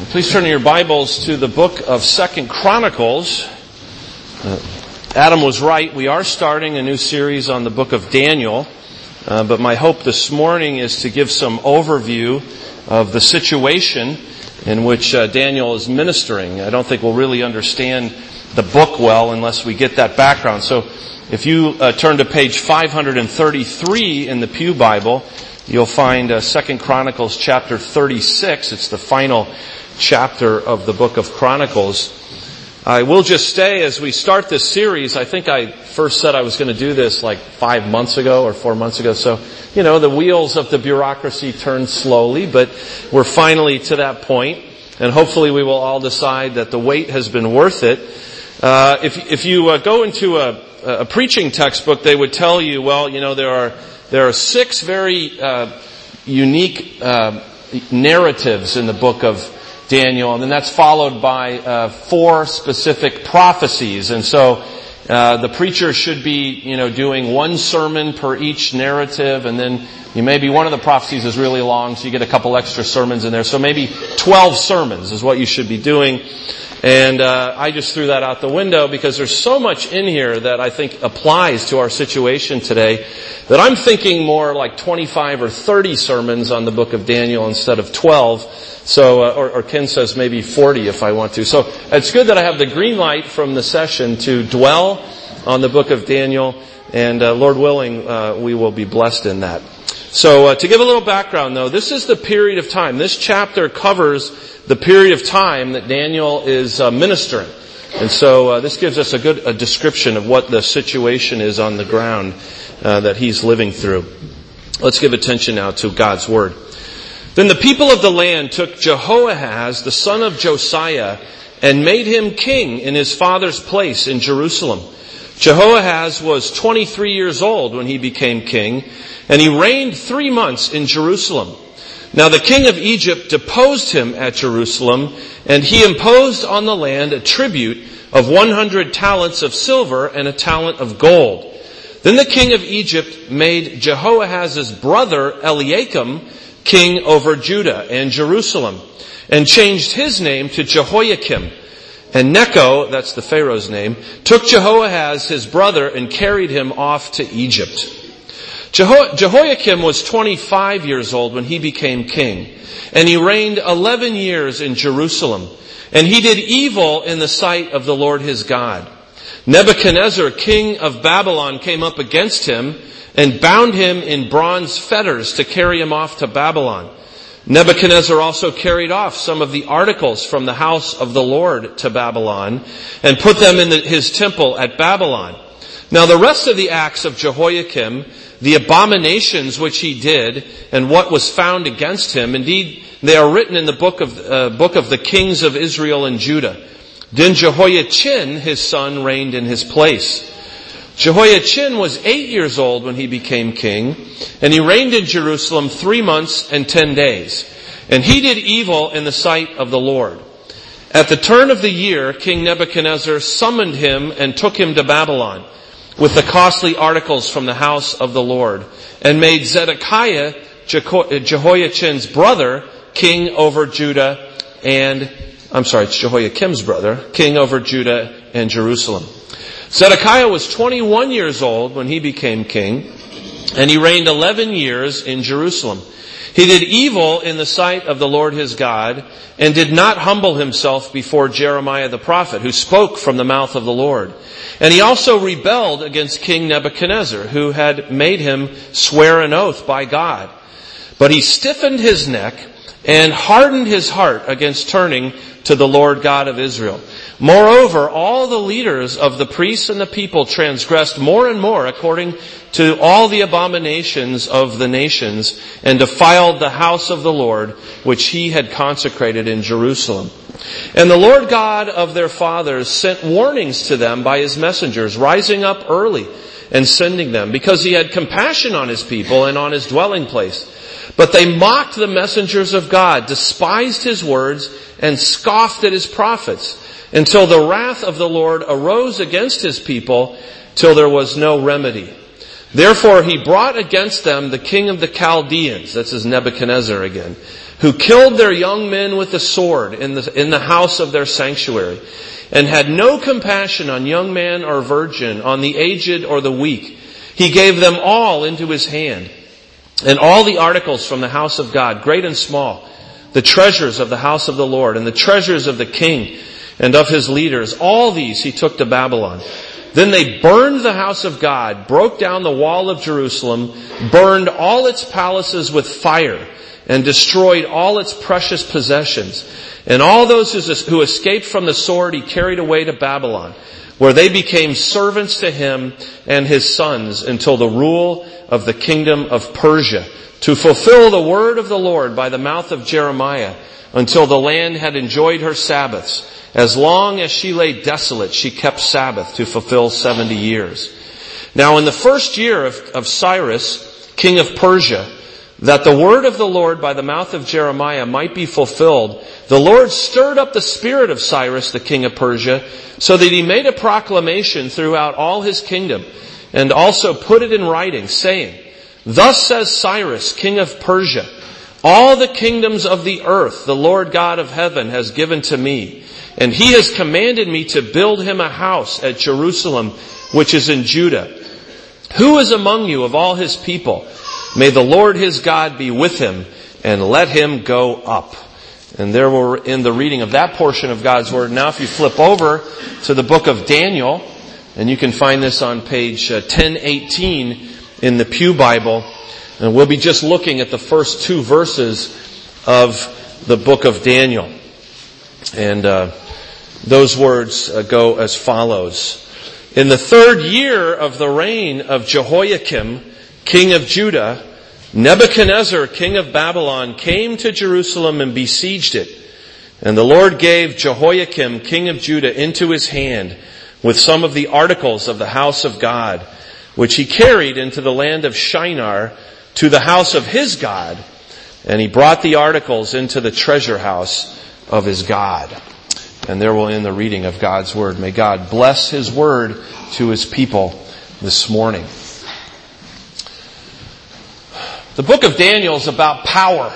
Please turn your Bibles to the book of 2 Chronicles. Adam was right. We are starting a new series on the book of Daniel. But my hope this morning is to give some overview of the situation in which Daniel is ministering. I don't think we'll really understand the book well unless we get that background. So if you turn to page 533 in the Pew Bible, you'll find 2 Chronicles chapter 36. It's the final chapter of the book of Chronicles. I will just say, as we start this series, I think I first said I was going to do this like 5 months ago or 4 months ago. So, the wheels of the bureaucracy turn slowly, but we're finally to that point. And hopefully we will all decide that the wait has been worth it. If you go into a preaching textbook, they would tell you, there are 6 very unique narratives in the book of Daniel, and then that's followed by 4 specific prophecies. And so the preacher should be, doing 1 sermon per each narrative, and then maybe one of the prophecies is really long, so you get a couple extra sermons in there. So maybe 12 sermons is what you should be doing. And I just threw that out the window because there's so much in here that I think applies to our situation today that I'm thinking more like 25 or 30 sermons on the book of Daniel instead of 12. So, or Ken says maybe 40 if I want to. So it's good that I have the green light from the session to dwell on the book of Daniel, and Lord willing, we will be blessed in that. So to give a little background though, this is the period of time. This chapter covers the period of time that Daniel is ministering. And so this gives us a description of what the situation is on the ground that he's living through. Let's give attention now to God's Word. Then the people of the land took Jehoahaz, the son of Josiah, and made him king in his father's place in Jerusalem. Jehoahaz was 23 years old when he became king, and he reigned 3 months in Jerusalem. Now the king of Egypt deposed him at Jerusalem, and he imposed on the land a tribute of 100 talents of silver and a talent of gold. Then the king of Egypt made Jehoahaz's brother Eliakim king over Judah and Jerusalem, and changed his name to Jehoiakim. And Necho, that's the Pharaoh's name, took Jehoahaz his brother and carried him off to Egypt. Jehoiakim was 25 years old when he became king, and he reigned 11 years in Jerusalem. And he did evil in the sight of the Lord his God. Nebuchadnezzar, king of Babylon, came up against him and bound him in bronze fetters to carry him off to Babylon. Nebuchadnezzar also carried off some of the articles from the house of the Lord to Babylon and put them in his temple at Babylon. Now the rest of the acts of Jehoiakim, the abominations which he did, and what was found against him, indeed they are written in the book of the kings of Israel and Judah. Then Jehoiachin, his son, reigned in his place. Jehoiachin was 8 years old when he became king, and he reigned in Jerusalem 3 months and 10 days. And he did evil in the sight of the Lord. At the turn of the year, King Nebuchadnezzar summoned him and took him to Babylon with the costly articles from the house of the Lord, and made Zedekiah, Jehoiachin's brother, king over Judah it's Jehoiakim's brother, king over Judah and Jerusalem. Zedekiah was 21 years old when he became king, and he reigned 11 years in Jerusalem. He did evil in the sight of the Lord his God, and did not humble himself before Jeremiah the prophet, who spoke from the mouth of the Lord. And he also rebelled against King Nebuchadnezzar, who had made him swear an oath by God. But he stiffened his neck and hardened his heart against turning to the Lord God of Israel. Moreover, all the leaders of the priests and the people transgressed more and more according to all the abominations of the nations, and defiled the house of the Lord, which he had consecrated in Jerusalem. And the Lord God of their fathers sent warnings to them by his messengers, rising up early and sending them, because he had compassion on his people and on his dwelling place. But they mocked the messengers of God, despised his words, and scoffed at his prophets, until the wrath of the Lord arose against his people, till there was no remedy. Therefore he brought against them the king of the Chaldeans, that's his Nebuchadnezzar again, who killed their young men with the sword in the house of their sanctuary, and had no compassion on young man or virgin, on the aged or the weak. He gave them all into his hand, and all the articles from the house of God, great and small, the treasures of the house of the Lord, and the treasures of the king and of his leaders, all these he took to Babylon. Then they burned the house of God, broke down the wall of Jerusalem, burned all its palaces with fire, and destroyed all its precious possessions. And all those who escaped from the sword he carried away to Babylon, where they became servants to him and his sons until the rule of the kingdom of Persia, to fulfill the word of the Lord by the mouth of Jeremiah, until the land had enjoyed her Sabbaths. As long as she lay desolate, she kept Sabbath to fulfill 70 years. Now in the first year of Cyrus, king of Persia, that the word of the Lord by the mouth of Jeremiah might be fulfilled, the Lord stirred up the spirit of Cyrus, the king of Persia, so that he made a proclamation throughout all his kingdom, and also put it in writing, saying, Thus says Cyrus, king of Persia, all the kingdoms of the earth the Lord God of heaven has given to me, and he has commanded me to build him a house at Jerusalem, which is in Judah. Who is among you of all his people? May the Lord his God be with him, and let him go up. And there we're in the reading of that portion of God's Word. Now if you flip over to the book of Daniel, and you can find this on page 1018 in the Pew Bible, and we'll be just looking at the first two verses of the book of Daniel. And those words go as follows. In the third year of the reign of Jehoiakim, king of Judah, Nebuchadnezzar, king of Babylon, came to Jerusalem and besieged it. And the Lord gave Jehoiakim, king of Judah, into his hand with some of the articles of the house of God, which he carried into the land of Shinar to the house of his God. And he brought the articles into the treasure house of his God. And there we'll end the reading of God's Word. May God bless His Word to His people this morning. The book of Daniel is about power.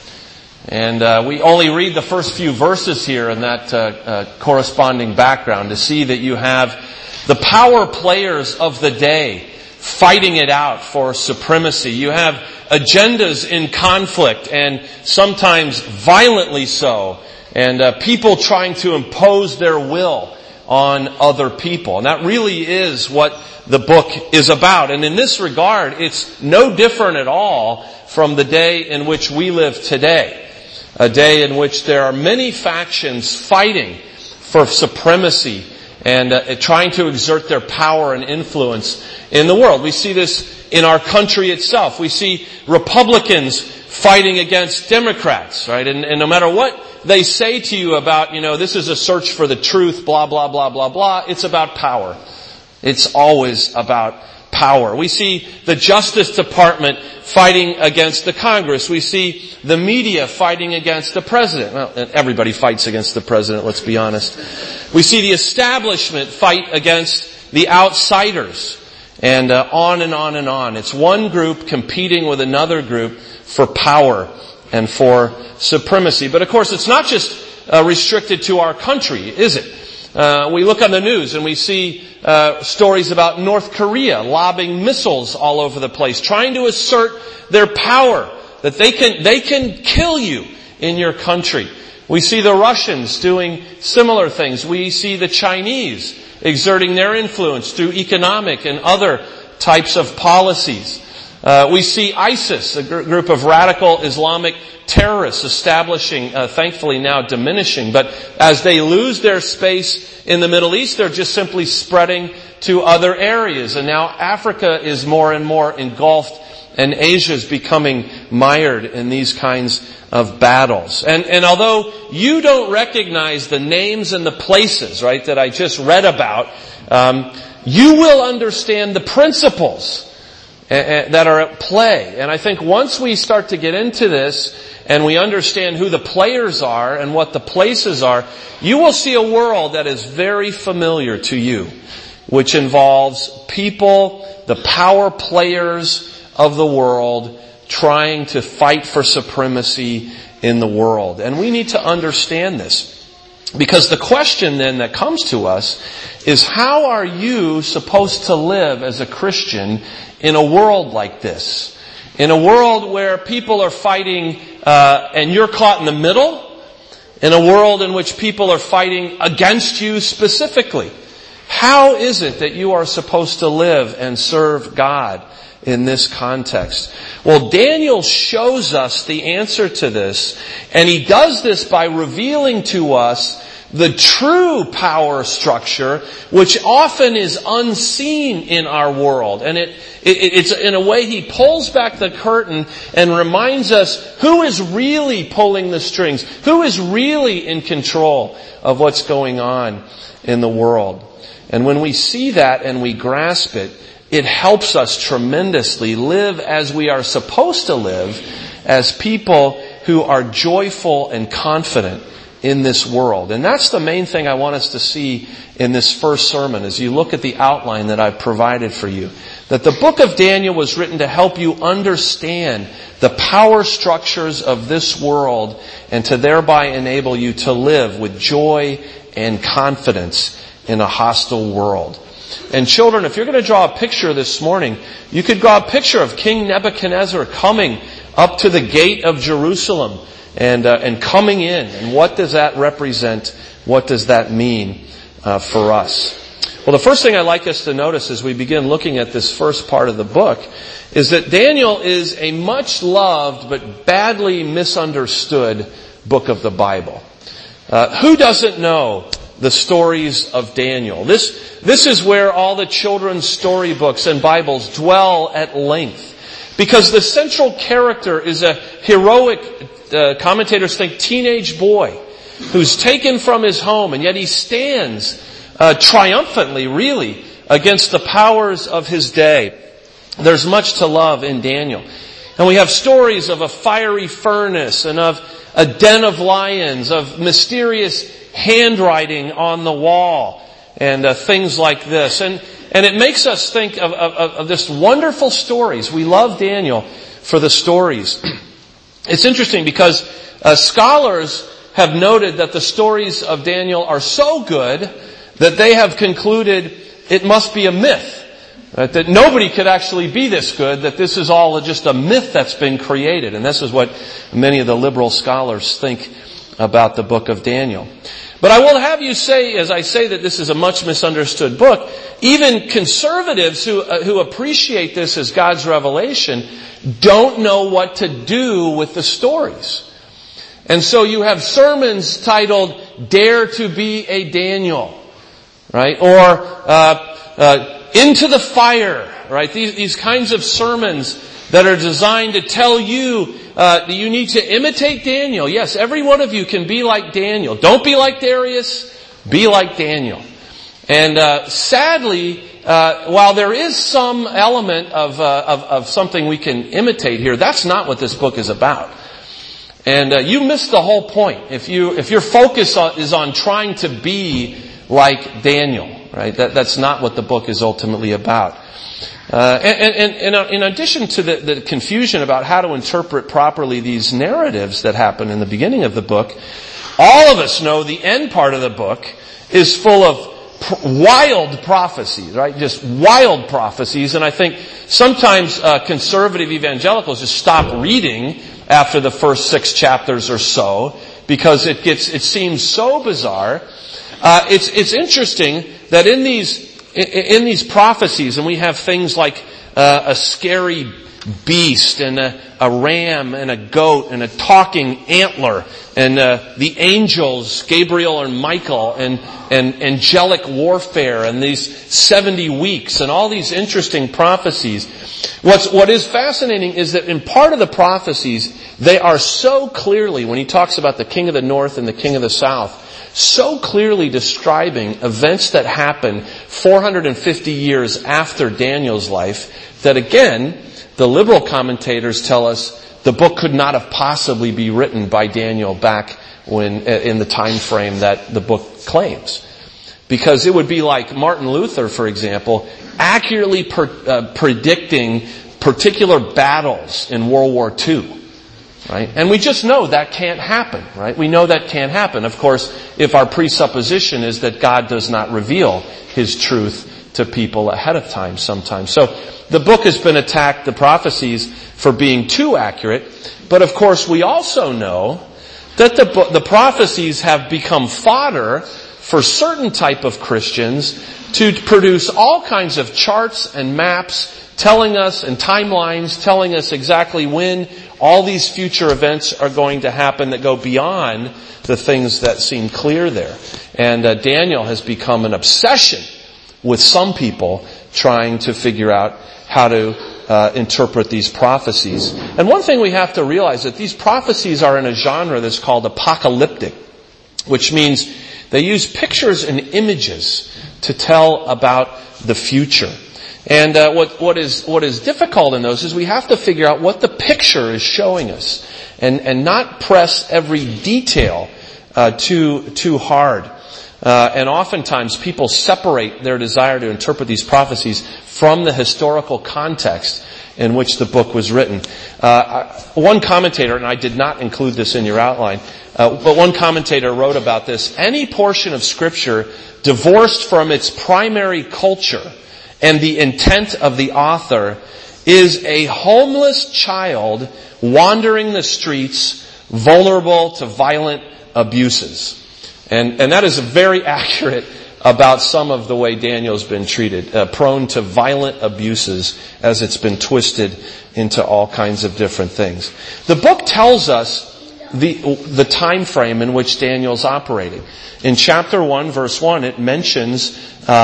And we only read the first few verses here in that corresponding background to see that you have the power players of the day fighting it out for supremacy. You have agendas in conflict, and sometimes violently so, and people trying to impose their will on other people. And that really is what the book is about. And in this regard, it's no different at all from the day in which we live today. A day in which there are many factions fighting for supremacy and trying to exert their power and influence in the world. We see this in our country itself. We see Republicans fighting against Democrats, right? And no matter what they say to you about, this is a search for the truth, blah, blah, blah, blah, blah, it's about power. It's always about power. We see the Justice Department fighting against the Congress. We see the media fighting against the President. Well, everybody fights against the President, let's be honest. We see the establishment fight against the outsiders. And on and on and on. It's one group competing with another group for power and for supremacy. But of course, it's not just restricted to our country, is it? We look on the news and we see stories about North Korea lobbing missiles all over the place, trying to assert their power, that they can kill you in your country. We see the Russians doing similar things. We see the Chinese exerting their influence through economic and other types of policies. We see ISIS, a group of radical Islamic terrorists establishing, thankfully now diminishing, but as they lose their space in the Middle East, they're just simply spreading to other areas. And now Africa is more and more engulfed, and Asia is becoming mired in these kinds of battles. And although you don't recognize the names and the places, right, that I just read about, you will understand the principles that are at play. And I think once we start to get into this and we understand who the players are and what the places are, you will see a world that is very familiar to you, which involves people, the power players of the world, trying to fight for supremacy in the world. And we need to understand this. Because the question then that comes to us is, how are you supposed to live as a Christian in a world like this? In a world where people are fighting and you're caught in the middle? In a world in which people are fighting against you specifically? How is it that you are supposed to live and serve God in this context? Well, Daniel shows us the answer to this, and he does this by revealing to us the true power structure, which often is unseen in our world. And it's in a way he pulls back the curtain and reminds us who is really pulling the strings, who is really in control of what's going on in the world. And when we see that and we grasp it, it helps us tremendously live as we are supposed to live, as people who are joyful and confident in this world. And that's the main thing I want us to see in this first sermon as you look at the outline that I've provided for you. That the book of Daniel was written to help you understand the power structures of this world and to thereby enable you to live with joy and confidence in a hostile world. And children, if you're going to draw a picture this morning, you could draw a picture of King Nebuchadnezzar coming up to the gate of Jerusalem and coming in. And what does that represent? What does that mean for us? Well, the first thing I'd like us to notice as we begin looking at this first part of the book is that Daniel is a much loved but badly misunderstood book of the Bible. Who doesn't know the stories of Daniel? This is where all the children's storybooks and Bibles dwell at length. Because the central character is a heroic, commentators think, teenage boy who's taken from his home, and yet he stands triumphantly, really, against the powers of his day. There's much to love in Daniel. And we have stories of a fiery furnace and of a den of lions, of mysterious handwriting on the wall, and things like this. And it makes us think of this wonderful stories. We love Daniel for the stories. It's interesting because scholars have noted that the stories of Daniel are so good that they have concluded it must be a myth. That nobody could actually be this good, that this is all just a myth that's been created. And this is what many of the liberal scholars think about the book of Daniel. But I will have you say, as I say that this is a much misunderstood book, even conservatives who appreciate this as God's revelation don't know what to do with the stories. And so you have sermons titled, Dare to be a Daniel, right? Or Into the Fire, right? These kinds of sermons that are designed to tell you that you need to imitate Daniel. Yes, every one of you can be like Daniel. Don't be like Darius, be like Daniel. And sadly, while there is some element of something we can imitate here, that's not what this book is about. And you missed the whole point if your focus is on trying to be like Daniel, right? That's not what the book is ultimately about. And in addition to the confusion about how to interpret properly these narratives that happen in the beginning of the book, all of us know the end part of the book is full of wild prophecies, right? Just wild prophecies. And I think sometimes conservative evangelicals just stop reading after the first 6 chapters or so because it seems so bizarre. It's interesting that in these prophecies, and we have things like a scary beast and a ram and a goat and a talking antler and the angels, Gabriel and Michael, and angelic warfare and these 70 weeks and all these interesting prophecies. What is fascinating is that in part of the prophecies, they are so clearly, when he talks about the king of the north and the king of the south, so clearly describing events that happened 450 years after Daniel's life that, again, the liberal commentators tell us the book could not have possibly be written by Daniel back when in the time frame that the book claims. Because it would be like Martin Luther, for example, accurately predicting particular battles in World War II. Right? And we just know that can't happen, right? We know that can't happen. Of course, if our presupposition is that God does not reveal His truth to people ahead of time sometimes. So the book has been attacked, the prophecies, for being too accurate. But of course, we also know that the prophecies have become fodder for certain type of Christians to produce all kinds of charts and maps telling us, and timelines telling us exactly when all these future events are going to happen that go beyond the things that seem clear there. And Daniel has become an obsession with some people trying to figure out how to interpret these prophecies. And one thing we have to realize that these prophecies are in a genre that's called apocalyptic, which means they use pictures and images to tell about the future. And what is difficult in those is we have to figure out what the picture is showing us, and not press every detail too hard. And oftentimes people separate their desire to interpret these prophecies from the historical context in which the book was written. One commentator, and I did not include this in your outline, but one commentator wrote about this: any portion of Scripture divorced from its primary culture and the intent of the author is a homeless child wandering the streets, vulnerable to violent abuses. And that is very accurate about some of the way Daniel's been treated, prone to violent abuses as it's been twisted into all kinds of different things. The book tells us the time frame in which Daniel's operating. In chapter 1, verse 1, it mentions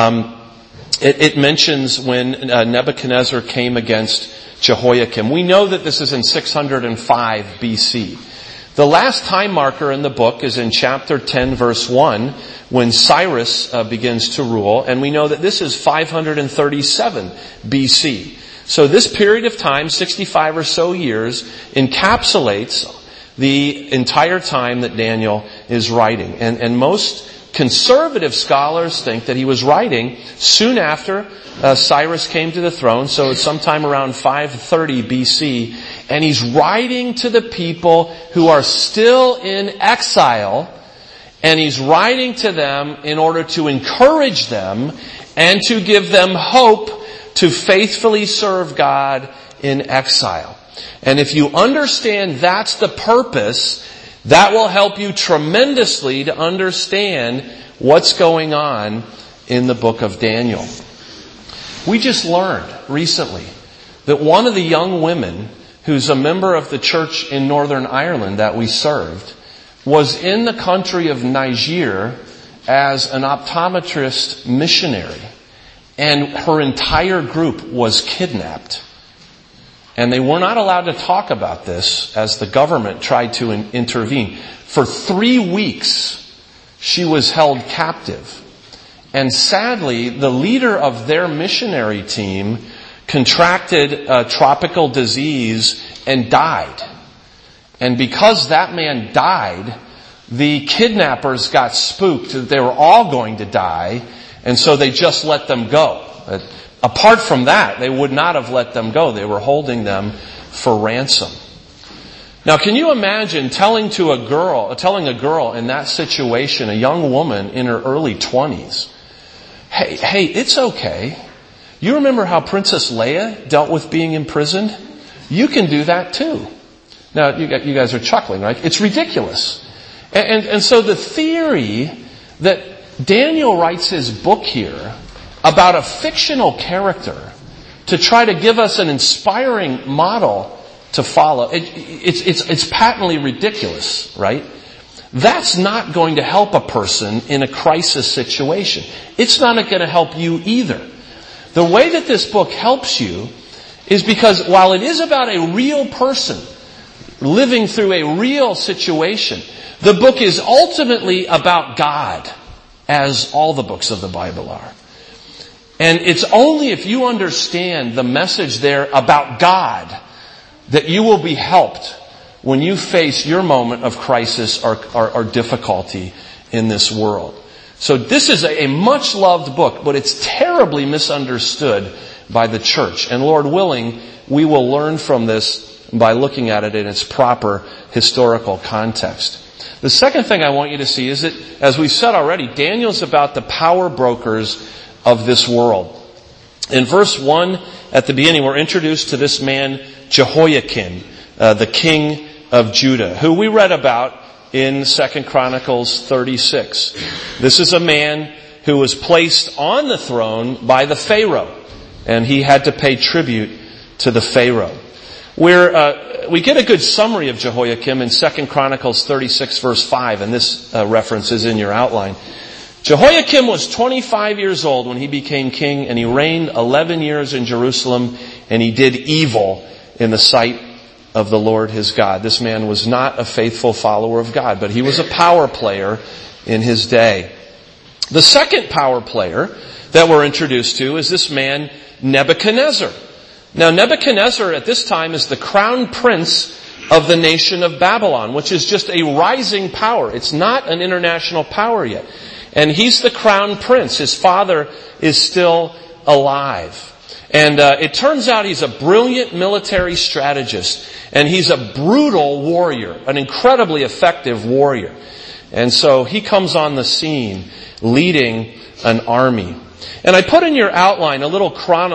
when Nebuchadnezzar came against Jehoiakim. We know that this is in 605 BC. The last time marker in the book is in chapter 10, verse 1, when Cyrus begins to rule, and we know that this is 537 BC. So this period of time, 65 or so years, encapsulates the entire time that Daniel is writing. And most conservative scholars think that he was writing soon after Cyrus came to the throne, so it's sometime around 530 BC, and he's writing to the people who are still in exile, and he's writing to them in order to encourage them and to give them hope to faithfully serve God in exile. And if you understand that's the purpose, that will help you tremendously to understand what's going on in the book of Daniel. We just learned recently that one of the young women who's a member of the church in Northern Ireland that we served was in the country of Niger as an optometrist missionary, and her entire group was kidnapped. And they were not allowed to talk about this as the government tried to intervene. For 3 weeks, she was held captive. And sadly, the leader of their missionary team contracted a tropical disease and died. And because that man died, the kidnappers got spooked that they were all going to die, and so they just let them go. Apart from that, they would not have let them go. They were holding them for ransom. Now, can you imagine telling a girl in that situation, a young woman in her early 20s, hey, it's okay. You remember how Princess Leia dealt with being imprisoned? You can do that too. Now, you guys are chuckling, right? It's ridiculous. And so the theory that Daniel writes his book here about a fictional character to try to give us an inspiring model to follow, it's patently ridiculous, right? That's not going to help a person in a crisis situation. It's not going to help you either. The way that this book helps you is because while it is about a real person living through a real situation, the book is ultimately about God, as all the books of the Bible are. And it's only if you understand the message there about God that you will be helped when you face your moment of crisis or difficulty in this world. So this is a much loved book, but it's terribly misunderstood by the church. And Lord willing, we will learn from this by looking at it in its proper historical context. The second thing I want you to see is that, as we've said already, Daniel's about the power brokers of this world. In verse 1, at the beginning, we're introduced to this man, Jehoiakim, the king of Judah, who we read about in 2 Chronicles 36. This is a man who was placed on the throne by the Pharaoh, and he had to pay tribute to the Pharaoh. We get a good summary of Jehoiakim in 2 Chronicles 36 verse 5, and this reference is in your outline. Jehoiakim was 25 years old when he became king, and he reigned 11 years in Jerusalem, and he did evil in the sight of the Lord his God. This man was not a faithful follower of God, but he was a power player in his day. The second power player that we're introduced to is this man, Nebuchadnezzar. Now, Nebuchadnezzar at this time is the crown prince of the nation of Babylon, which is just a rising power. It's not an international power yet. And he's the crown prince. His father is still alive. And it turns out he's a brilliant military strategist. And he's a brutal warrior, an incredibly effective warrior. And so he comes on the scene leading an army. And I put in your outline a little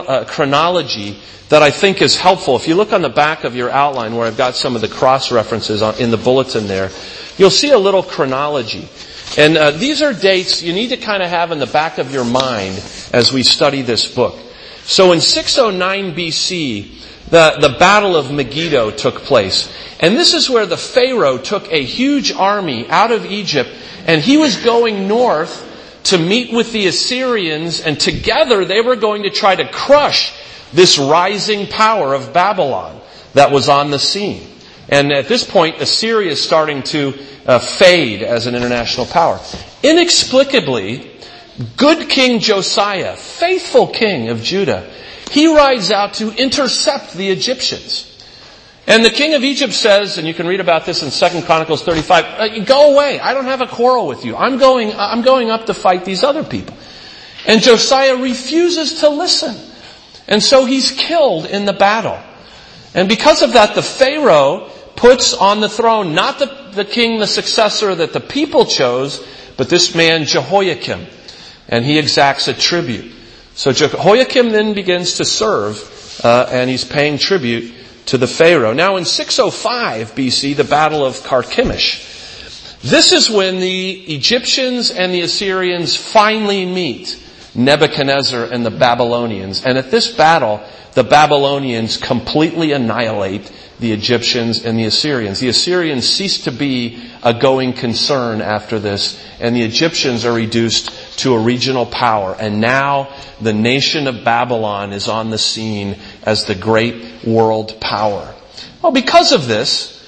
chronology that I think is helpful. If you look on the back of your outline where I've got some of the cross references in the bulletin there, you'll see a little chronology. And these are dates you need to kind of have in the back of your mind as we study this book. So in 609 BC, the Battle of Megiddo took place. And this is where the Pharaoh took a huge army out of Egypt, and he was going north to meet with the Assyrians, and together they were going to try to crush this rising power of Babylon that was on the scene. And at this point, Assyria is starting to fade as an international power. Inexplicably, good King Josiah, faithful king of Judah, he rides out to intercept the Egyptians. And the king of Egypt says, and you can read about this in 2 Chronicles 35, go away, I don't have a quarrel with you. I'm going up to fight these other people. And Josiah refuses to listen. And so he's killed in the battle. And because of that, the Pharaoh puts on the throne not the king, the successor that the people chose, but this man Jehoiakim. And he exacts a tribute. So Jehoiakim then begins to serve, and he's paying tribute to the Pharaoh. Now in 605 BC, the Battle of Carchemish. This is when the Egyptians and the Assyrians finally meet Nebuchadnezzar and the Babylonians. And at this battle, the Babylonians completely annihilate the Egyptians and the Assyrians. The Assyrians cease to be a going concern after this, and the Egyptians are reduced to a regional power. And now the nation of Babylon is on the scene as the great world power. Well, because of this,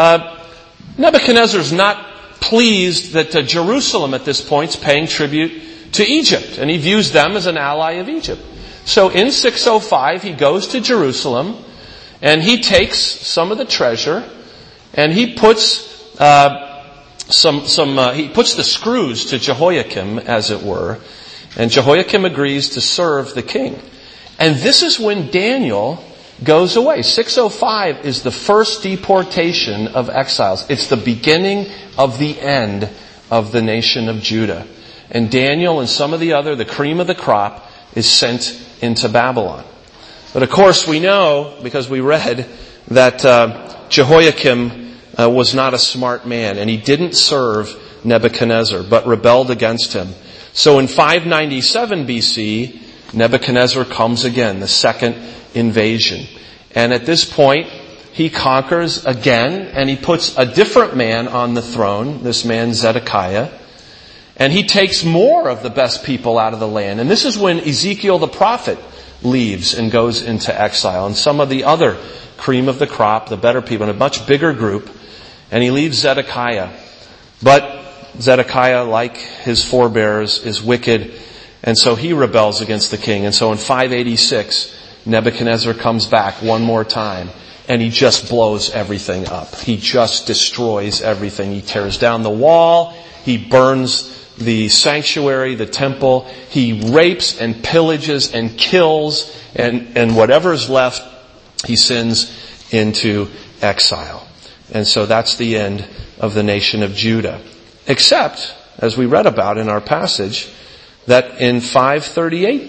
Nebuchadnezzar's not pleased that Jerusalem at this point is paying tribute to Egypt, and he views them as an ally of Egypt. So in 605, he goes to Jerusalem, and he takes some of the treasure, and he puts he puts the screws to Jehoiakim, as it were, and Jehoiakim agrees to serve the king. And this is when Daniel goes away. 605 is the first deportation of exiles. It's the beginning of the end of the nation of Judah. And Daniel and some of the cream of the crop, is sent into Babylon. But of course we know, because we read, that Jehoiakim was not a smart man, and he didn't serve Nebuchadnezzar, but rebelled against him. So in 597 BC, Nebuchadnezzar comes again, the second invasion. And at this point, he conquers again, and he puts a different man on the throne, this man Zedekiah. And he takes more of the best people out of the land. And this is when Ezekiel the prophet leaves and goes into exile. And some of the other cream of the crop, the better people, in a much bigger group. And he leaves Zedekiah. But Zedekiah, like his forebears, is wicked. And so he rebels against the king. And so in 586, Nebuchadnezzar comes back one more time. And he just blows everything up. He just destroys everything. He tears down the wall. He burns the sanctuary, the temple. He rapes and pillages and kills And whatever's left, he sends into exile. And so that's the end of the nation of Judah. Except, as we read about in our passage, that in 539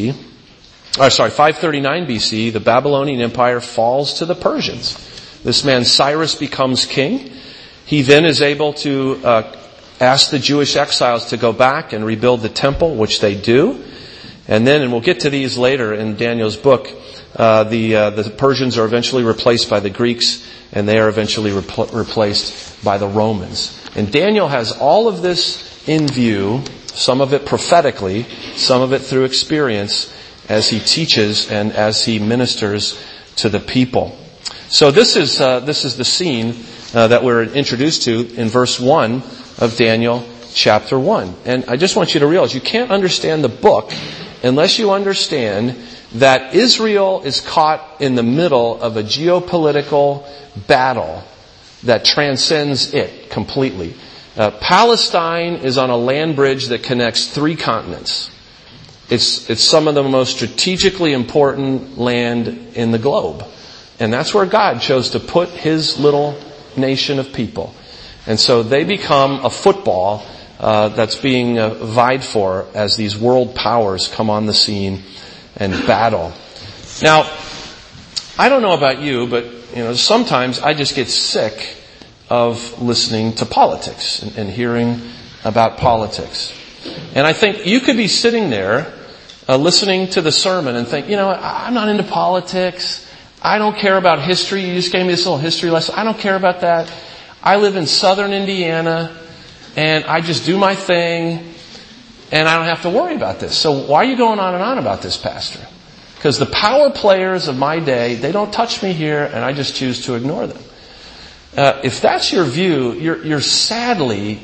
BC, the Babylonian Empire falls to the Persians. This man Cyrus becomes king. He then is able to ask the Jewish exiles to go back and rebuild the temple, which they do. And then, and we'll get to these later in Daniel's book, the Persians are eventually replaced by the Greeks, and they are eventually replaced by the Romans. And Daniel has all of this in view, some of it prophetically, some of it through experience, as he teaches and as he ministers to the people. So this is the scene that we're introduced to in verse 1 of Daniel chapter 1. And I just want you to realize you can't understand the book unless you understand that Israel is caught in the middle of a geopolitical battle that transcends it completely. Palestine is on a land bridge that connects 3 continents. It's some of the most strategically important land in the globe. And that's where God chose to put His little nation of people. And so they become a football that's being vied for as these world powers come on the scene and battle. Now, I don't know about you, but sometimes I just get sick of listening to politics and hearing about politics. And I think you could be sitting there listening to the sermon and think, I'm not into politics. I don't care about history. You just gave me this little history lesson. I don't care about that. I live in southern Indiana and I just do my thing and I don't have to worry about this. So why are you going on and on about this, Pastor? Because the power players of my day, they don't touch me here and I just choose to ignore them. If that's your view, you're sadly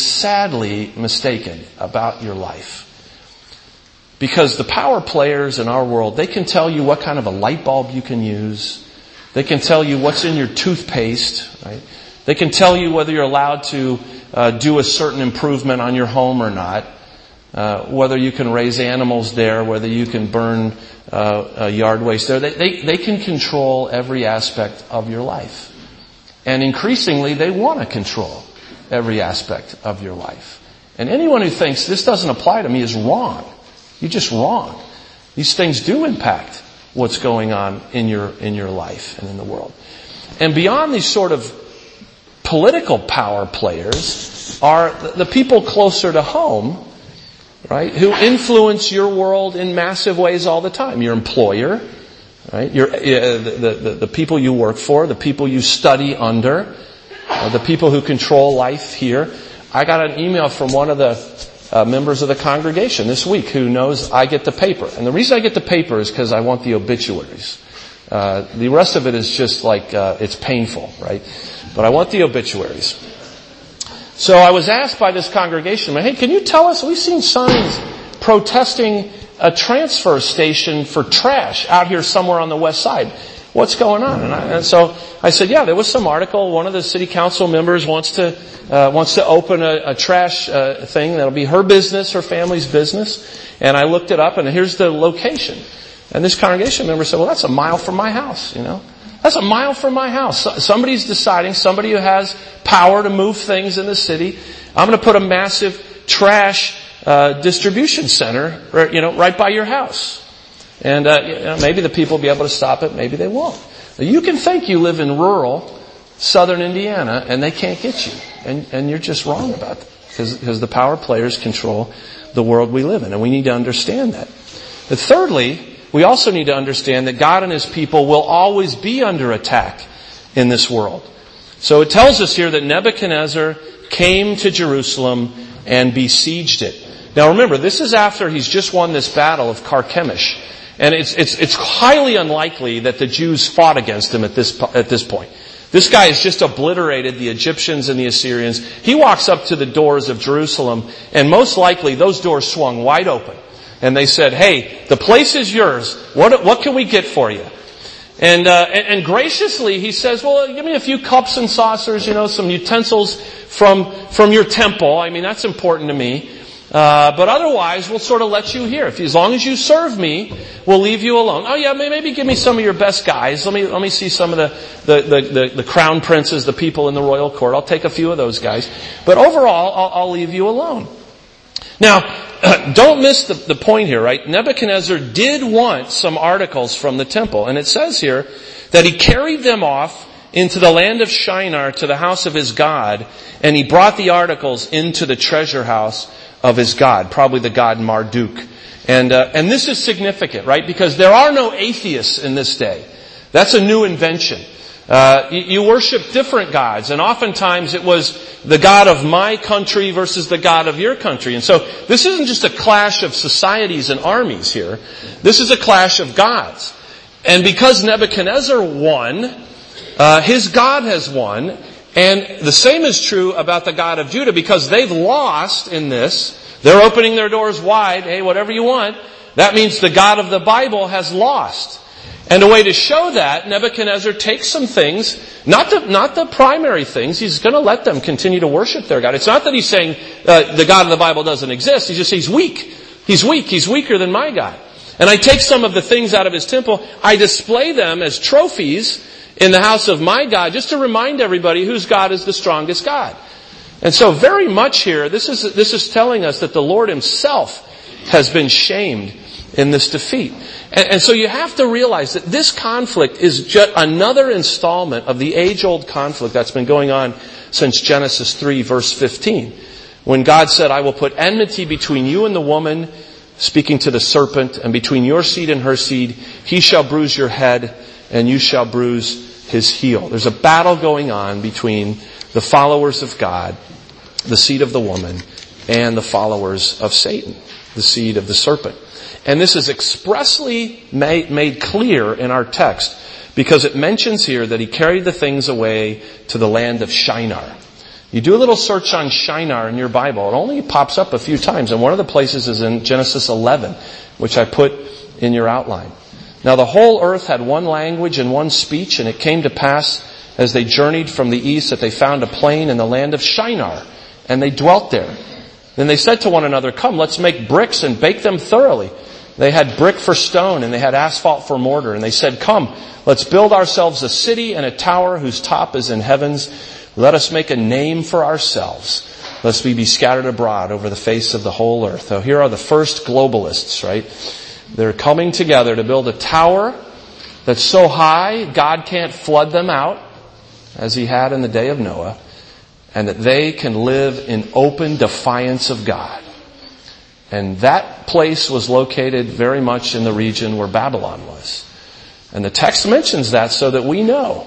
mistaken about your life. Because the power players in our world, they can tell you what kind of a light bulb you can use. They can tell you what's in your toothpaste, right? They can tell you whether you're allowed to do a certain improvement on your home or not. Whether you can raise animals there, whether you can burn yard waste there. They can control every aspect of your life. And increasingly, they want to control every aspect of your life. And anyone who thinks this doesn't apply to me is wrong. You're just wrong. These things do impact what's going on in your life and in the world. And beyond these sort of political power players are the people closer to home, right, who influence your world in massive ways all the time. Your employer, right, the people you work for, the people you study under, the people who control life here. I got an email from one of the members of the congregation this week who knows I get the paper. And the reason I get the paper is because I want the obituaries. The rest of it is just like, it's painful, right? But I want the obituaries. So I was asked by this congregation, hey, can you tell us, we've seen signs protesting a transfer station for trash out here somewhere on the west side. What's going on? And so I said, yeah, there was some article. One of the city council members wants to open a trash thing. That'll be her business, her family's business. And I looked it up, and here's the location. And this congregation member said, well, that's a mile from my house, That's a mile from my house. Somebody's deciding, somebody who has power to move things in the city, I'm going to put a massive trash distribution center, right by your house. And maybe the people will be able to stop it, maybe they won't. You can think you live in rural southern Indiana and they can't get you. And you're just wrong about that. Because the power players control the world we live in. And we need to understand that. But thirdly, we also need to understand that God and His people will always be under attack in this world. So it tells us here that Nebuchadnezzar came to Jerusalem and besieged it. Now remember, this is after he's just won this battle of Carchemish. And it's highly unlikely that the Jews fought against him at this point. This guy has just obliterated the Egyptians and the Assyrians. He walks up to the doors of Jerusalem, and most likely those doors swung wide open. And they said, hey, the place is yours. What can we get for you? And graciously he says, well, give me a few cups and saucers, some utensils from your temple. I mean, that's important to me. But otherwise, we'll sort of let you hear. As long as you serve me, we'll leave you alone. Oh yeah, maybe give me some of your best guys. Let me see some of the crown princes, the people in the royal court. I'll take a few of those guys. But overall, I'll leave you alone. Now, don't miss the point here, right? Nebuchadnezzar did want some articles from the temple. And it says here that he carried them off into the land of Shinar to the house of his god. And he brought the articles into the treasure house of his god, probably the god Marduk. And this is significant, right? Because there are no atheists in this day. That's a new invention. You worship different gods, and oftentimes it was the God of my country versus the God of your country. And so this isn't just a clash of societies and armies here. This is a clash of gods. And because Nebuchadnezzar won, his God has won, and the same is true about the God of Judah, because they've lost in this. They're opening their doors wide. Hey, whatever you want. That means the God of the Bible has lost. And a way to show that, Nebuchadnezzar takes some things, not the primary things. He's going to let them continue to worship their God. It's not that he's saying the God of the Bible doesn't exist. He's just he's weak. He's weak. He's weaker than my God. And I take some of the things out of his temple. I display them as trophies in the house of my God, just to remind everybody whose God is the strongest God. And so very much here, this is telling us that the Lord himself has been shamed in this defeat. And so you have to realize that this conflict is just another installment of the age-old conflict that's been going on since Genesis 3, verse 15. When God said, I will put enmity between you and the woman, speaking to the serpent, and between your seed and her seed, he shall bruise your head, and you shall bruise his heel. There's a battle going on between the followers of God, the seed of the woman, and the followers of Satan, the seed of the serpent. And this is expressly made clear in our text, because it mentions here that he carried the things away to the land of Shinar. You do a little search on Shinar in your Bible, it only pops up a few times, and one of the places is in Genesis 11, which I put in your outline. Now the whole earth had one language and one speech, and it came to pass as they journeyed from the east that they found a plain in the land of Shinar, and they dwelt there. Then they said to one another, come, let's make bricks and bake them thoroughly. They had brick for stone, and they had asphalt for mortar. And they said, come, let's build ourselves a city and a tower whose top is in heavens. Let us make a name for ourselves, lest we be scattered abroad over the face of the whole earth. So here are the first globalists, right? They're coming together to build a tower that's so high God can't flood them out, as he had in the day of Noah, and that they can live in open defiance of God. And that place was located very much in the region where Babylon was. And the text mentions that so that we know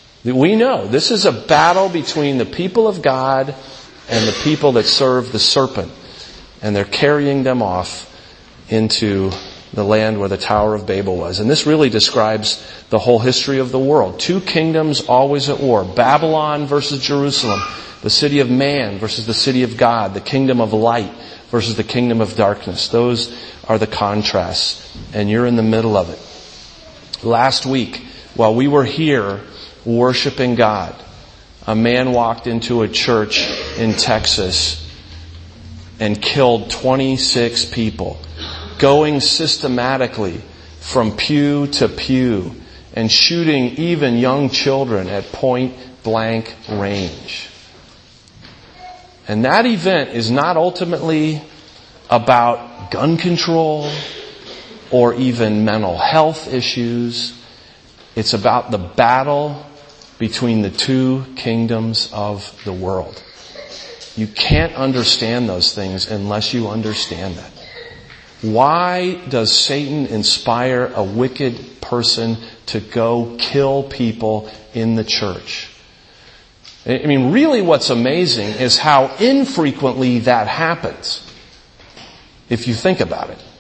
this is a battle between the people of God and the people that serve the serpent. And they're carrying them off into the land where the Tower of Babel was. And this really describes the whole history of the world. Two kingdoms always at war. Babylon versus Jerusalem. The city of man versus the city of God. The kingdom of light versus the kingdom of darkness. Those are the contrasts. And you're in the middle of it. Last week, while we were here worshiping God, a man walked into a church in Texas and killed 26 people, going systematically from pew to pew and shooting even young children at point blank range. And that event is not ultimately about gun control or even mental health issues. It's about the battle between the two kingdoms of the world. You can't understand those things unless you understand that. Why does Satan inspire a wicked person to go kill people in the church? I mean, really what's amazing is how infrequently that happens, if you think about it.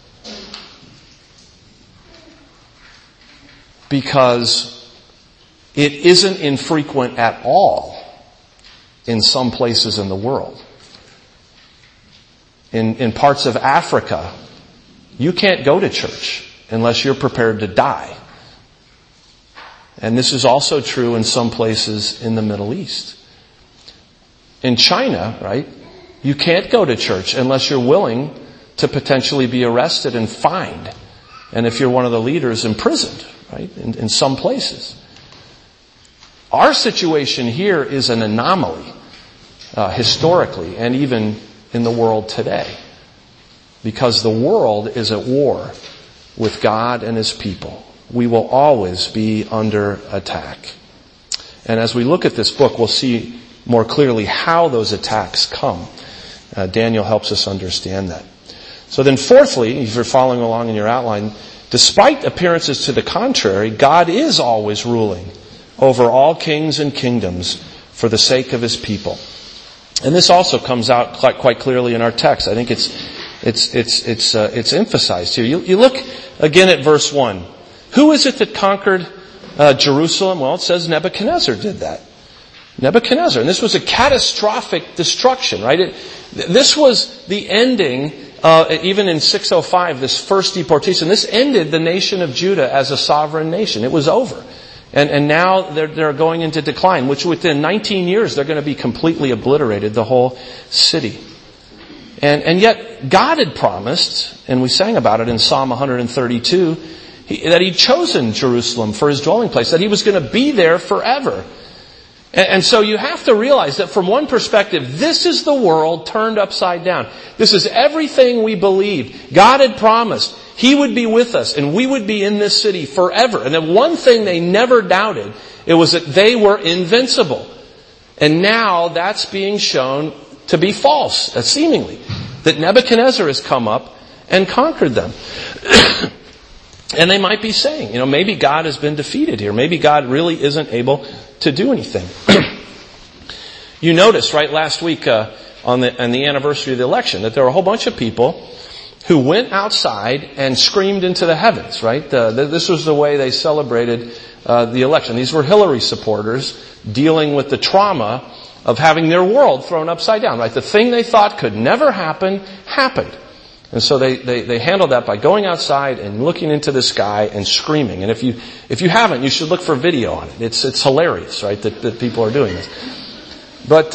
Because it isn't infrequent at all in some places in the world. In parts of Africa, you can't go to church unless you're prepared to die. And this is also true in some places in the Middle East. In China, right, You can't go to church unless you're willing to potentially be arrested and fined. And if you're one of the leaders, imprisoned, right? In some places. Our situation here is an anomaly, historically, and even in the world today. Because the world is at war with God and His people. We will always be under attack. And as we look at this book, we'll see more clearly how those attacks come. Daniel helps us understand that. So then fourthly, if you're following along in your outline, despite appearances to the contrary, God is always ruling over all kings and kingdoms for the sake of His people. And this also comes out quite clearly in our text. I think it's emphasized here. You look again at verse 1. Who is it that conquered Jerusalem? Well, it says Nebuchadnezzar did that. Nebuchadnezzar. And this was a catastrophic destruction, right? This was the ending, even in 605, this first deportation. This ended the nation of Judah as a sovereign nation. It was over. And now they're going into decline, which within 19 years they're going to be completely obliterated, the whole city. And yet God had promised, and we sang about it in Psalm 132, that He'd chosen Jerusalem for His dwelling place, that He was going to be there forever. And so you have to realize that from one perspective, this is the world turned upside down. This is everything we believed. God had promised He would be with us and we would be in this city forever. And then one thing they never doubted, it was that they were invincible. And now that's being shown to be false, seemingly. That Nebuchadnezzar has come up and conquered them. And they might be saying, maybe God has been defeated here. Maybe God really isn't able to do anything. You noticed, right, last week on the anniversary of the election, that there were a whole bunch of people who went outside and screamed into the heavens, right? This was the way they celebrated the election. These were Hillary supporters dealing with the trauma of having their world thrown upside down, right? The thing they thought could never happen, happened. And so they handled that by going outside and looking into the sky and screaming. And if you haven't, you should look for video on it. It's hilarious, right, that people are doing this. But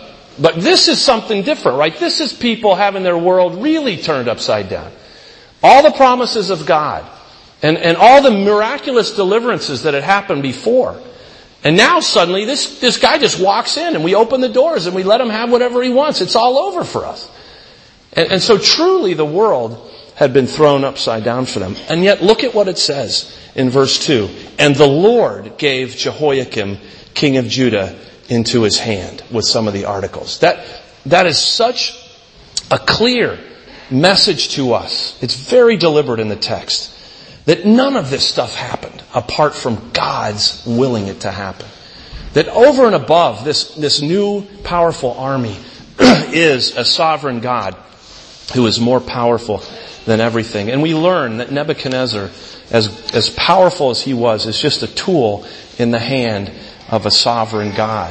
this is something different, right? This is people having their world really turned upside down. All the promises of God and all the miraculous deliverances that had happened before. And now suddenly this guy just walks in and we open the doors and we let him have whatever he wants. It's all over for us. And so truly the world had been thrown upside down for them. And yet look at what it says in verse 2. And the Lord gave Jehoiakim, king of Judah, into his hand with some of the articles. That is such a clear message to us. It's very deliberate in the text. That none of this stuff happened apart from God's willing it to happen. That over and above this new powerful army is a sovereign God who is more powerful than everything. And we learn that Nebuchadnezzar, as powerful as he was, is just a tool in the hand of a sovereign God.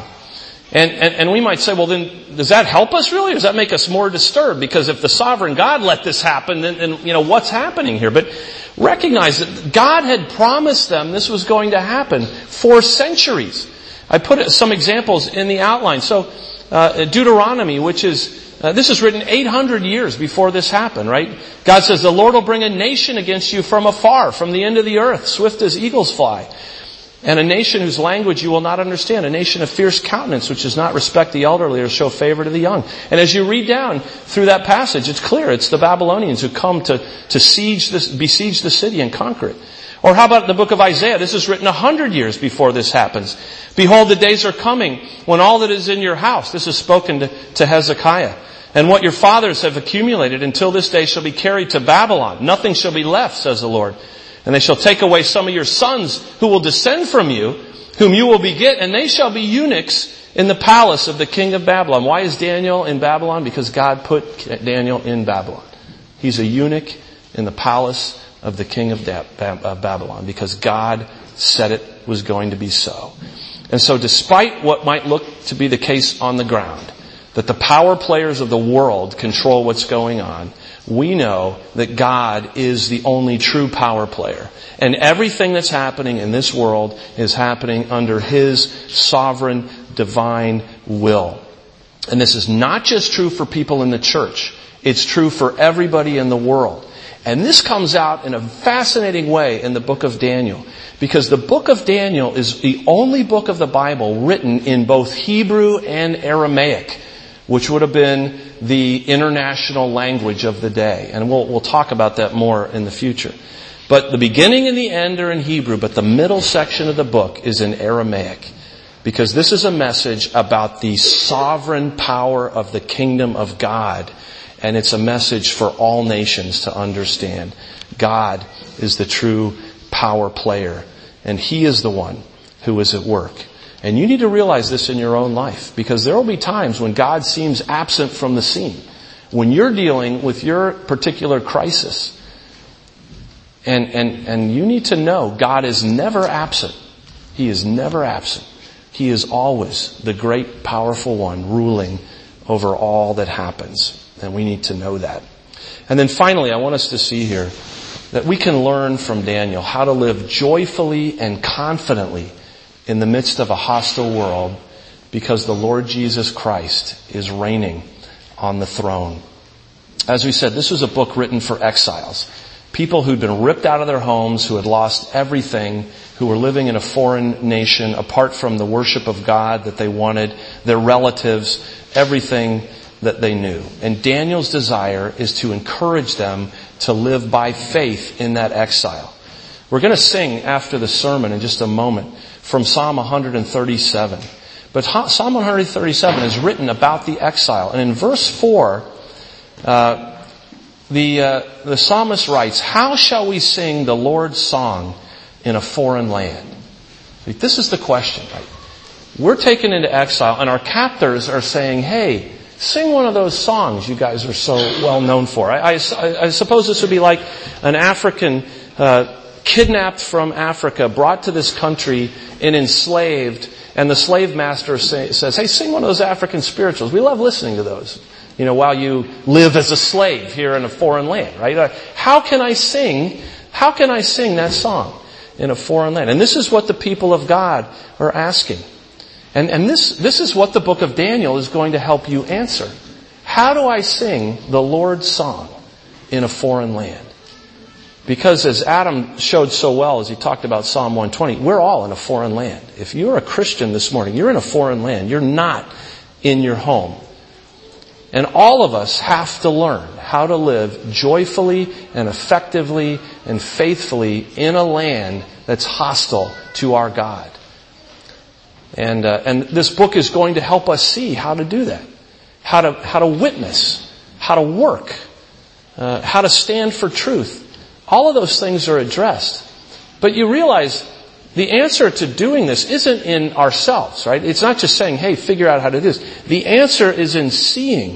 And we might say, well then, does that help us really? Or does that make us more disturbed? Because if the sovereign God let this happen, then what's happening here? But recognize that God had promised them this was going to happen for centuries. I put some examples in the outline. So, Deuteronomy, which is this is written 800 years before this happened, right? God says, the Lord will bring a nation against you from afar, from the end of the earth, swift as eagles fly. And a nation whose language you will not understand, a nation of fierce countenance, which does not respect the elderly or show favor to the young. And as you read down through that passage, it's clear it's the Babylonians who come to besiege the city and conquer it. Or how about the book of Isaiah? This is written 100 years before this happens. Behold, the days are coming when all that is in your house, this is spoken to Hezekiah, and what your fathers have accumulated until this day shall be carried to Babylon. Nothing shall be left, says the Lord. And they shall take away some of your sons who will descend from you, whom you will beget, and they shall be eunuchs in the palace of the king of Babylon. Why is Daniel in Babylon? Because God put Daniel in Babylon. He's a eunuch in the palace of the king of Babylon, because God said it was going to be so. And so despite what might look to be the case on the ground, that the power players of the world control what's going on, we know that God is the only true power player. And everything that's happening in this world is happening under His sovereign, divine will. And this is not just true for people in the church. It's true for everybody in the world. And this comes out in a fascinating way in the book of Daniel. Because the book of Daniel is the only book of the Bible written in both Hebrew and Aramaic, which would have been the international language of the day. And we'll talk about that more in the future. But the beginning and the end are in Hebrew, but the middle section of the book is in Aramaic. Because this is a message about the sovereign power of the kingdom of God. And it's a message for all nations to understand. God is the true power player. And He is the one who is at work. And you need to realize this in your own life. Because there will be times when God seems absent from the scene. When you're dealing with your particular crisis. And you need to know God is never absent. He is never absent. He is always the great, powerful one ruling over all that happens. And we need to know that. And then finally, I want us to see here that we can learn from Daniel how to live joyfully and confidently in the midst of a hostile world because the Lord Jesus Christ is reigning on the throne. As we said, this was a book written for exiles. People who'd been ripped out of their homes, who had lost everything, who were living in a foreign nation apart from the worship of God that they wanted, their relatives, everything that they knew. And Daniel's desire is to encourage them to live by faith in that exile. We're going to sing after the sermon in just a moment from Psalm 137. But Psalm 137 is written about the exile. And in verse 4, the psalmist writes, "How shall we sing the Lord's song in a foreign land?" This is the question, right? We're taken into exile and our captors are saying, "Hey, sing one of those songs you guys are so well known for." I suppose this would be like an African kidnapped from Africa, brought to this country and enslaved, and the slave master says, "Hey, sing one of those African spirituals. We love listening to those. While you live as a slave here in a foreign land," right? How can I sing that song in a foreign land? And this is what the people of God are asking. And this is what the book of Daniel is going to help you answer. How do I sing the Lord's song in a foreign land? Because as Adam showed so well as he talked about Psalm 120, we're all in a foreign land. If you're a Christian this morning, you're in a foreign land. You're not in your home. And all of us have to learn how to live joyfully and effectively and faithfully in a land that's hostile to our God. And this book is going to help us see how to do that. How to witness. How to work. How to stand for truth. All of those things are addressed. But you realize the answer to doing this isn't in ourselves, right? It's not just saying, "Hey, figure out how to do this." The answer is in seeing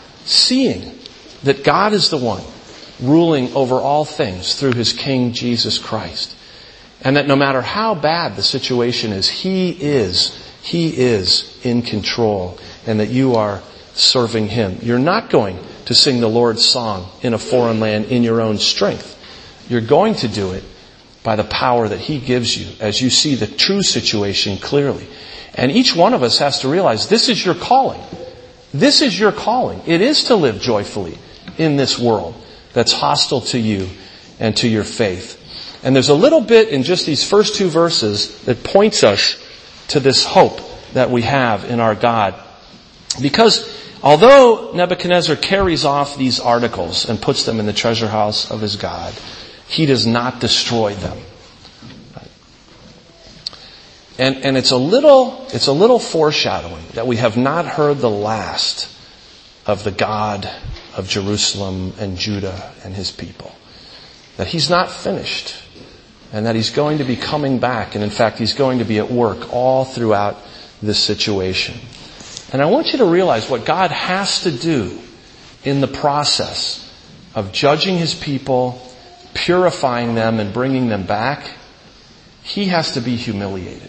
that God is the one ruling over all things through His King Jesus Christ. And that no matter how bad the situation is, He is in control, and that you are serving Him. You're not going to sing the Lord's song in a foreign land in your own strength. You're going to do it by the power that He gives you as you see the true situation clearly. And each one of us has to realize this is your calling. This is your calling. It is to live joyfully in this world that's hostile to you and to your faith. And there's a little bit in just these first two verses that points us to this hope that we have in our God. Because although Nebuchadnezzar carries off these articles and puts them in the treasure house of his God, he does not destroy them. And it's a little foreshadowing that we have not heard the last of the God of Jerusalem and Judah and His people. That He's not finished. And that He's going to be coming back. And in fact, He's going to be at work all throughout this situation. And I want you to realize what God has to do in the process of judging His people, purifying them, and bringing them back. He has to be humiliated.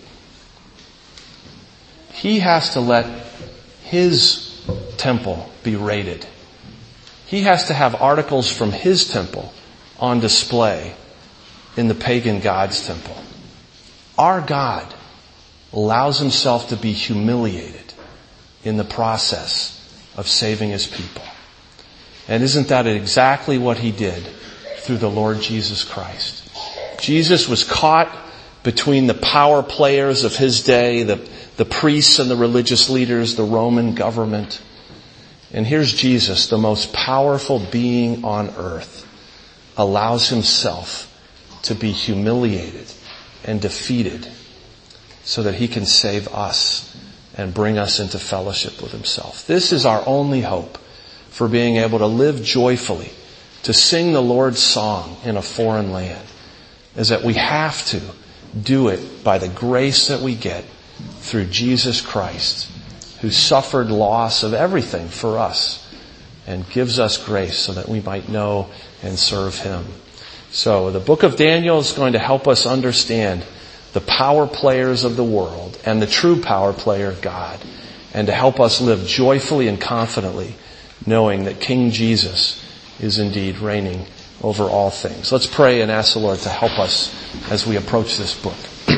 He has to let His temple be raided. He has to have articles from His temple on display in the pagan God's temple. Our God allows Himself to be humiliated in the process of saving His people. And isn't that exactly what He did through the Lord Jesus Christ? Jesus was caught between the power players of His day, the priests and the religious leaders, the Roman government. And here's Jesus, the most powerful being on earth, allows Himself to be humiliated and defeated so that He can save us and bring us into fellowship with Himself. This is our only hope for being able to live joyfully, to sing the Lord's song in a foreign land, is that we have to do it by the grace that we get through Jesus Christ, who suffered loss of everything for us and gives us grace so that we might know and serve Him. So the book of Daniel is going to help us understand the power players of the world and the true power player, God, and to help us live joyfully and confidently, knowing that King Jesus is indeed reigning over all things. Let's pray and ask the Lord to help us as we approach this book.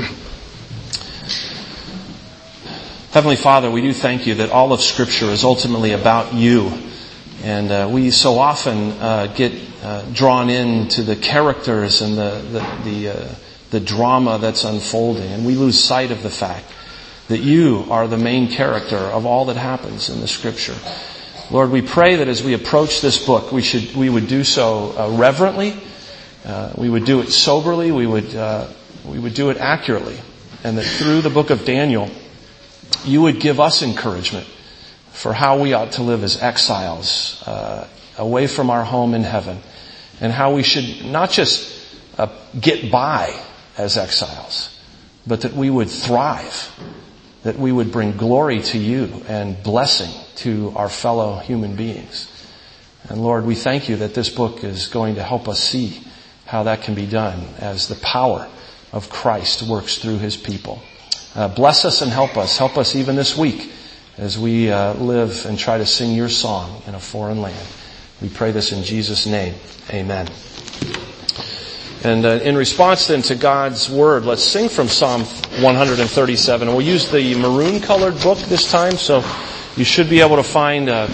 Heavenly Father, we do thank You that all of Scripture is ultimately about You. And we so often get drawn into the characters and the drama that's unfolding. And we lose sight of the fact that You are the main character of all that happens in the Scripture. Lord, we pray that as we approach this book, we would do so reverently. We would do it soberly. We would do it accurately. And that through the book of Daniel, You would give us encouragement for how we ought to live as exiles away from our home in heaven, and how we should not just get by as exiles, but that we would thrive, that we would bring glory to You and blessing to our fellow human beings. And Lord, we thank You that this book is going to help us see how that can be done as the power of Christ works through His people. Bless us and help us. Help us even this week as we live and try to sing Your song in a foreign land. We pray this in Jesus' name. Amen. And in response then to God's Word, let's sing from Psalm 137. And we'll use the maroon-colored book this time, so you should be able to find a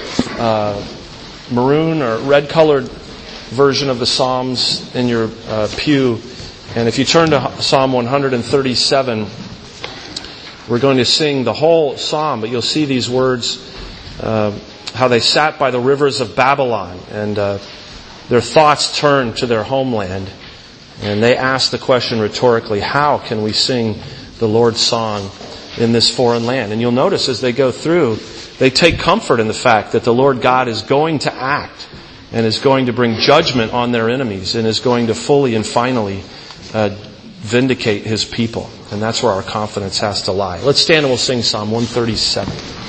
maroon or red-colored version of the Psalms in your pew. And if you turn to Psalm 137, we're going to sing the whole psalm, but you'll see these words, how they sat by the rivers of Babylon, and their thoughts turned to their homeland. And they asked the question rhetorically, how can we sing the Lord's song in this foreign land? And you'll notice as they go through, they take comfort in the fact that the Lord God is going to act and is going to bring judgment on their enemies and is going to fully and finally vindicate His people. And that's where our confidence has to lie. Let's stand and we'll sing Psalm 137.